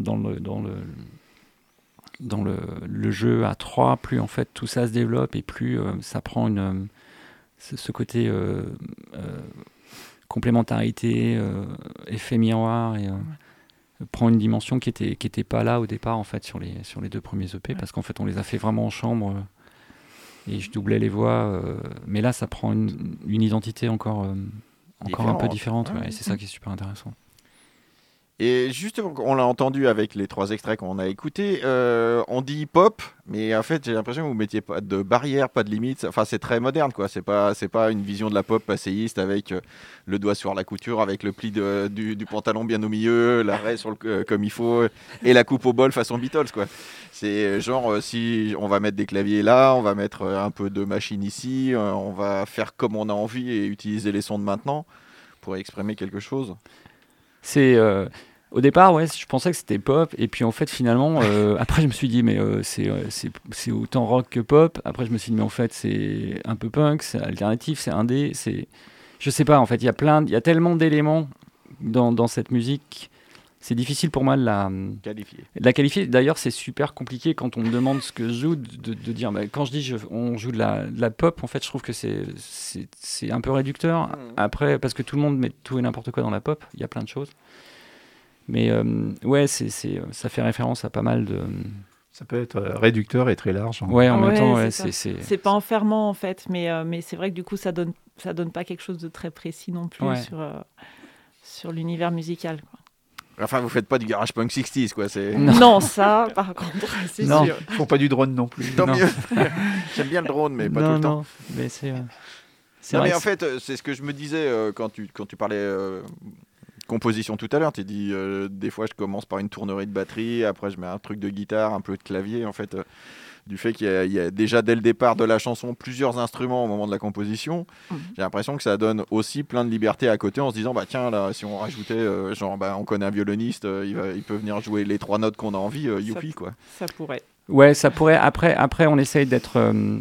le jeu à 3, plus en fait tout ça se développe et plus ça prend ce côté complémentarité, effet miroir et prend une dimension qui était pas là au départ en fait sur les 2 premiers EP parce qu'en fait on les a fait vraiment en chambre et je doublais les voix mais là ça prend une identité encore un peu différente et c'est ça qui est super intéressant. Et justement, on l'a entendu avec les 3 extraits qu'on a écoutés, on dit pop, mais en fait j'ai l'impression que vous mettiez pas de barrière, pas de limite. Enfin, c'est très moderne, quoi. C'est pas une vision de la pop passéiste avec le doigt sur la couture, avec le pli du pantalon bien au milieu, l'arrêt sur comme il faut, et la coupe au bol façon Beatles, quoi. C'est genre si on va mettre des claviers là, on va mettre un peu de machine ici, on va faire comme on a envie et utiliser les sons de maintenant pour exprimer quelque chose. C'est au départ, je pensais que c'était pop, et puis en fait, finalement, après, je me suis dit, mais c'est autant rock que pop. Après, je me suis dit, mais en fait, c'est un peu punk, c'est alternatif, c'est indé, je sais pas, en fait, il y a tellement d'éléments dans cette musique. C'est difficile pour moi de la qualifier. D'ailleurs, c'est super compliqué quand on me demande ce que je joue, de dire. Quand je dis on joue de la pop, en fait, je trouve que c'est un peu réducteur. Après, parce que tout le monde met tout et n'importe quoi dans la pop, il y a plein de choses. Mais ça fait référence à pas mal de. Ça peut être réducteur et très large. Ouais, en même temps, c'est pas enfermant en fait, mais c'est vrai que du coup, ça donne pas quelque chose de très précis non plus sur l'univers musical, quoi. Enfin, vous faites pas du garage punk 60s, quoi. Non, ça, par contre, c'est sûr. Ils font pas du drone non plus. Tant mieux. J'aime bien le drone, mais pas tout le temps. Non, mais c'est vrai. Mais en fait, c'est ce que je me disais quand tu parlais composition tout à l'heure. Tu dis, des fois, je commence par une tournerie de batterie, après, je mets un truc de guitare, un peu de clavier. En fait, du fait qu'il y a déjà dès le départ de la chanson plusieurs instruments au moment de la composition, j'ai l'impression que ça donne aussi plein de liberté à côté en se disant tiens là si on rajoutait on connaît un violoniste, il peut venir jouer les 3 notes qu'on a envie, youpi quoi. Ça pourrait. Ouais, ça pourrait. Après on essaye d'être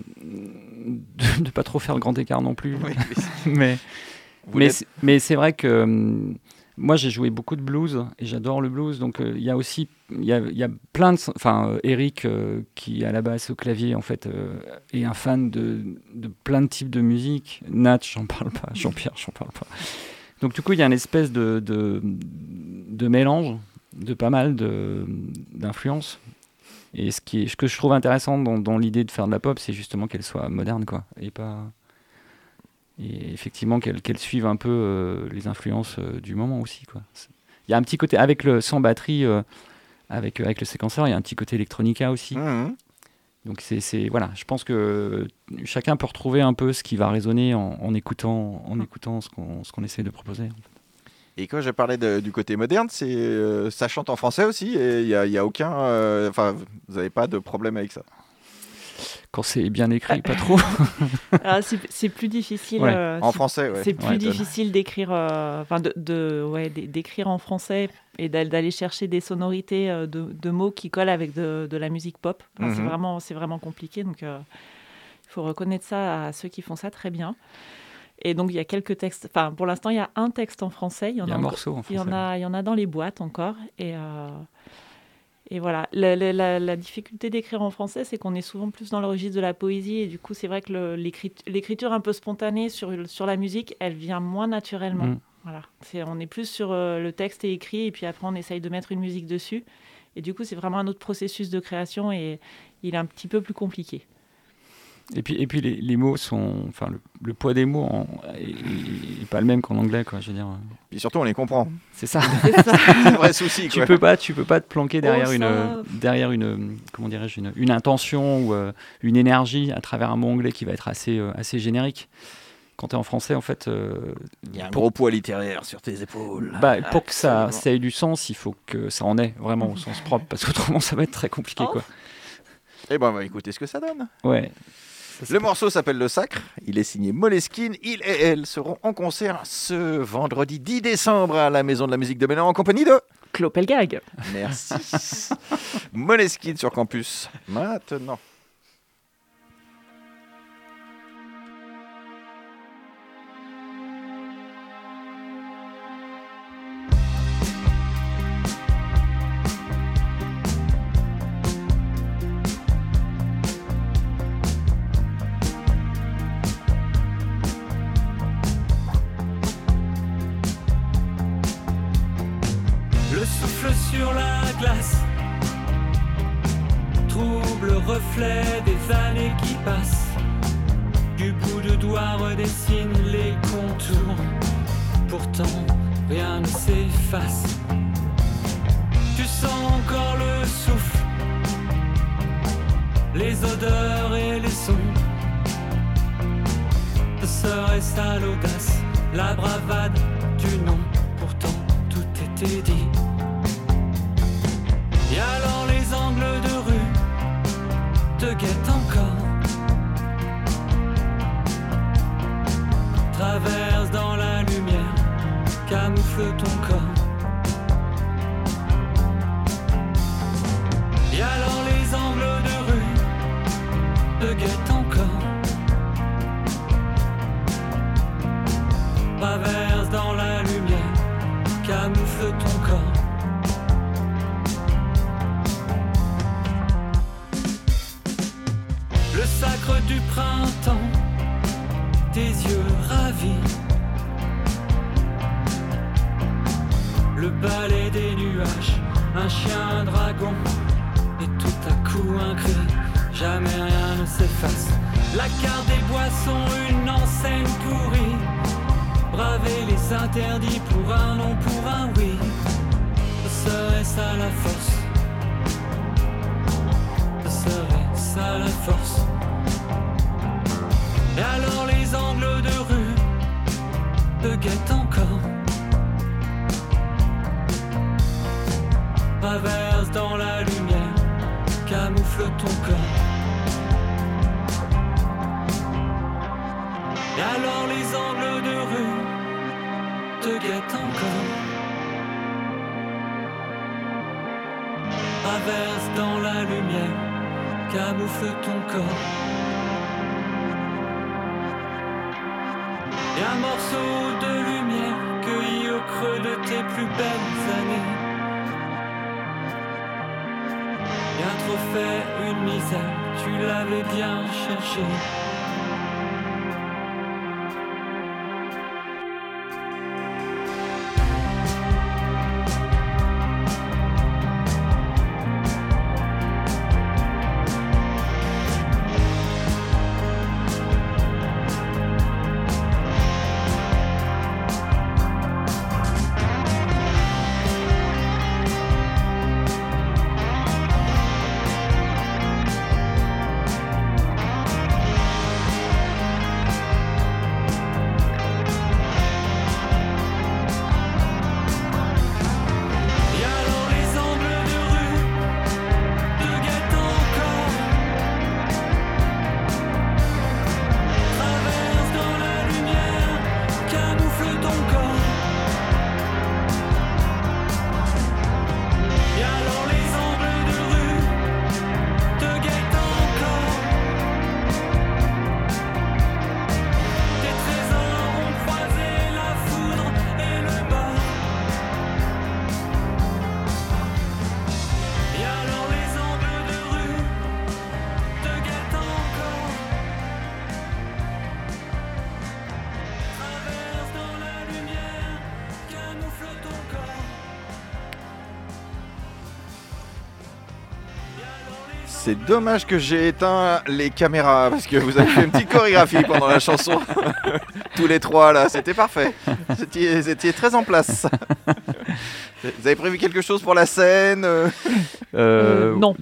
de pas trop faire le grand écart non plus. Oui, mais c'est vrai que moi j'ai joué beaucoup de blues et j'adore le blues, donc il y a aussi il y a plein de Eric qui à la basse au clavier en fait est un fan de plein de types de musique. Nat, j'en parle pas. Jean-Pierre, j'en parle pas. Donc du coup il y a une espèce de mélange de pas mal d'influences. Et ce que je trouve intéressant dans l'idée de faire de la pop, c'est justement qu'elle soit moderne, quoi, et effectivement qu'elle suive un peu les influences du moment aussi, quoi. Il y a un petit côté avec sans batterie, avec le séquenceur, il y a un petit côté electronica aussi. Donc voilà, je pense que chacun peut retrouver un peu ce qui va résonner en écoutant ce qu'on essaie de proposer. Et quand je parlais du côté moderne, ça chante en français aussi, et il y a aucun, vous n'avez pas de problème avec ça. Quand c'est bien écrit, pas trop. Alors, c'est plus difficile. En français, c'est plus difficile d'écrire, d'écrire en français et d'aller chercher des sonorités de mots qui collent avec de la musique pop. C'est vraiment compliqué. Donc, il faut reconnaître ça à ceux qui font ça très bien. Et donc, il y a quelques textes. Enfin, pour l'instant, il y a un texte en français. Il y a un morceau en français. Il y en a dans les boîtes encore. Et voilà. La difficulté d'écrire en français, c'est qu'on est souvent plus dans le registre de la poésie. Et du coup, c'est vrai que l'écriture un peu spontanée sur la musique, elle vient moins naturellement. Voilà. On est plus sur le texte est écrit. Et puis après, on essaye de mettre une musique dessus. Et du coup, c'est vraiment un autre processus de création. Et il est un petit peu plus compliqué. Et puis les mots sont, enfin le poids des mots est pas le même qu'en anglais, quoi. Je veux dire. Et surtout on les comprend. C'est ça. C'est un vrai souci. Tu peux pas te planquer derrière une comment dirais-je une intention ou une énergie à travers un mot anglais qui va être assez générique. Quand tu es en français, en fait, il y a un gros poids littéraire sur tes épaules. Pour que ça ait du sens, il faut que ça en ait vraiment au sens propre, parce qu'autrement ça va être très compliqué, quoi. Et on va écouter ce que ça donne. Ouais. Le morceau s'appelle Le Sacre, il est signé Moleskine, il et elle seront en concert ce vendredi 10 décembre à la Maison de la Musique de Mélan en compagnie de Clopelgag. Merci. Moleskine sur Campus, maintenant. sur la glace. Trouble reflet des années qui passent. Du bout de doigt redessine les contours. Pourtant, rien ne s'efface. Tu sens encore le souffle, les odeurs et les sons. Serait-ce à l'audace, la bravade du nom? Pourtant, tout était dit. Et alors les angles de rue te guettent encore. Traverse dans la lumière, camoufle ton corps. Et alors les angles de rue te guettent encore. Traverse dans la lumière, camoufle ton corps. Le sacre du printemps, tes yeux ravis. Le balai des nuages, un chien dragon. Et tout à coup un cri, jamais rien ne s'efface. La carte des boissons, une enseigne pourrie. Braver les interdits pour un non, pour un oui. Serait-ce à la force? Serait-ce à la force? Et alors les angles de rue te guettent encore. Traverse dans la lumière, camoufle ton corps. Et alors les angles de rue te guettent encore. Traverse dans la lumière, camoufle ton corps. Et un morceau de lumière cueilli au creux de tes plus belles années. Et un trophée, une misère, tu l'avais bien cherché. C'est dommage que j'ai éteint les caméras parce que vous avez fait une petite chorégraphie pendant la chanson. Tous les trois là, c'était parfait. Vous étiez très en place. Vous avez prévu quelque chose pour la scène? Non.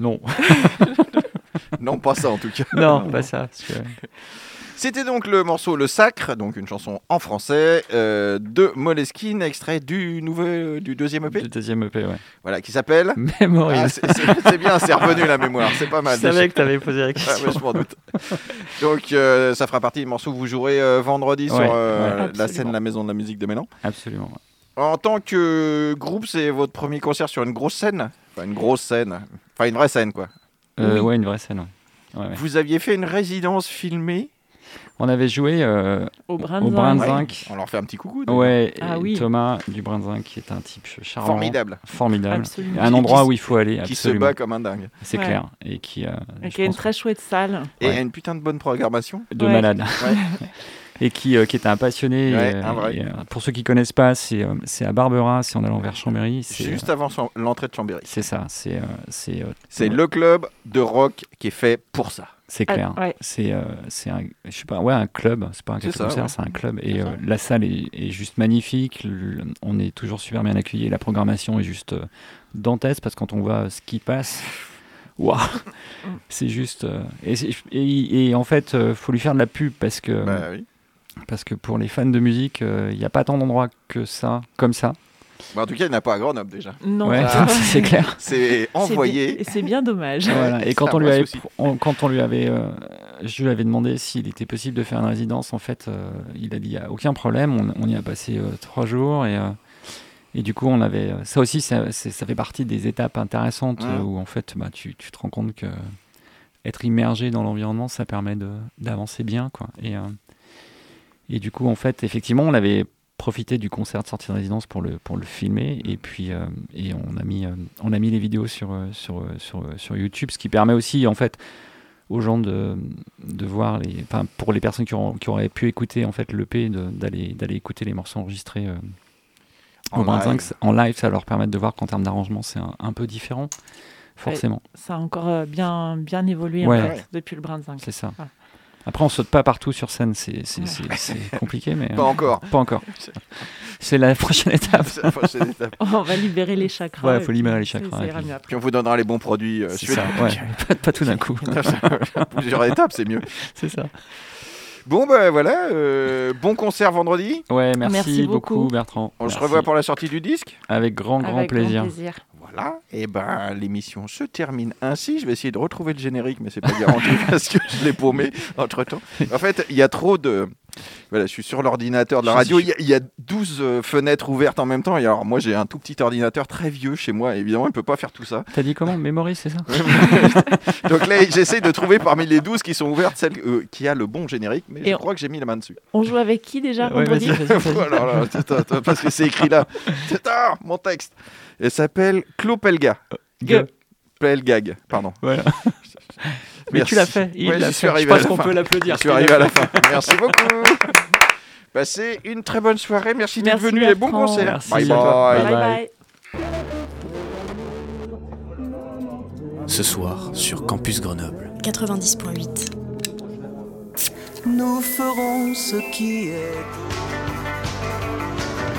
Non, pas ça en tout cas. Non, pas ça. C'était donc le morceau Le Sacre, donc une chanson en français de Moleskine, extrait du deuxième EP. Du deuxième EP, ouais. Voilà, qui s'appelle Memories. Ah, c'est bien, c'est revenu la mémoire, c'est pas mal. Je savais que tu avais posé la question. Ah, ouais, je m'en doute. Donc ça fera partie du morceau que vous jouerez vendredi sur la scène La Maison de la Musique de Mélan. Absolument. En tant que groupe, c'est votre premier concert sur une grosse scène? Enfin, une grosse scène. Enfin, une vraie scène, quoi. Ouais, une vraie scène, ouais. Vous aviez fait une résidence filmée? On avait joué au Brinzinc. On leur fait un petit coucou. Ouais, Thomas du Brinzinc, qui est un type charmant. Formidable. Absolument. Un endroit où il faut aller. Qui absolument. se bat comme un dingue. C'est clair. Et qui a une très chouette salle. Et une putain de bonne programmation. De malade. et qui était un passionné. Un vrai. Pour ceux qui connaissent pas, c'est à Barbera, c'est en allant vers Chambéry. C'est juste avant l'entrée de Chambéry. C'est ça. C'est le club de rock qui est fait pour ça. C'est clair. Ouais. C'est un club. C'est pas un concert, c'est un club. Et la salle est juste magnifique. On est toujours super bien accueillis. La programmation est juste dantesque parce que quand on voit ce qui passe, waouh, c'est juste. Et en fait, faut lui faire de la pub parce que pour les fans de musique, il n'y a pas tant d'endroits que ça, comme ça. En tout cas, il n'y en a pas à Grenoble déjà. Non, c'est clair. C'est envoyé. Et c'est bien dommage. Voilà. Et quand je lui avais demandé s'il était possible de faire une résidence, en fait, il a dit il n'y a aucun problème. On y a passé 3 jours et du coup, on avait ça aussi. Ça fait partie des étapes intéressantes où en fait, tu te rends compte que être immergé dans l'environnement, ça permet d'avancer bien, quoi. Et du coup, en fait, effectivement, on avait profité du concert de sortie de résidence pour le filmer et puis on a mis les vidéos sur YouTube, ce qui permet aussi en fait aux gens de voir pour les personnes qui auraient pu écouter en fait l'EP d'aller écouter les morceaux enregistrés au Brinzinc en live, ça leur permet de voir qu'en termes d'arrangement c'est un peu différent forcément. Ça a encore bien évolué en fait, depuis le Brinzinc. C'est ça. Voilà. Après, on saute pas partout sur scène, c'est compliqué, mais pas encore. C'est la prochaine étape. On va libérer les chakras. Ouais, il faut libérer les chakras. Puis on vous donnera les bons produits. C'est ça. Pas tout d'un coup. Plusieurs étapes, c'est mieux. C'est ça. Bon voilà, bon concert vendredi. Ouais, merci beaucoup Bertrand. On se revoit pour la sortie du disque. Avec grand plaisir. Voilà, et l'émission se termine ainsi. Je vais essayer de retrouver le générique, mais c'est pas garanti parce que je l'ai paumé entre-temps. En fait, il y a trop de... Voilà, je suis sur l'ordinateur de la radio, il y a 12 fenêtres ouvertes en même temps. Et alors moi, j'ai un tout petit ordinateur très vieux chez moi. Évidemment, il ne peut pas faire tout ça. T'as dit comment ? Memory, c'est ça ? Donc là, j'essaie de trouver parmi les 12 qui sont ouvertes celle qui a le bon générique, mais je crois que j'ai mis la main dessus. On joue avec qui déjà vendredi ? Voilà, parce que c'est écrit là. C'est mon texte. Elle s'appelle Clopelga. Pelgag, pardon. Voilà. Mais tu l'as fait. Je pense qu'on peut l'applaudir. Je suis arrivé à la fin. Merci beaucoup. Passez une très bonne soirée. Merci d'être venu et bon concert. Bye bye. Ce soir sur Campus Grenoble 90.8. Nous ferons ce qui est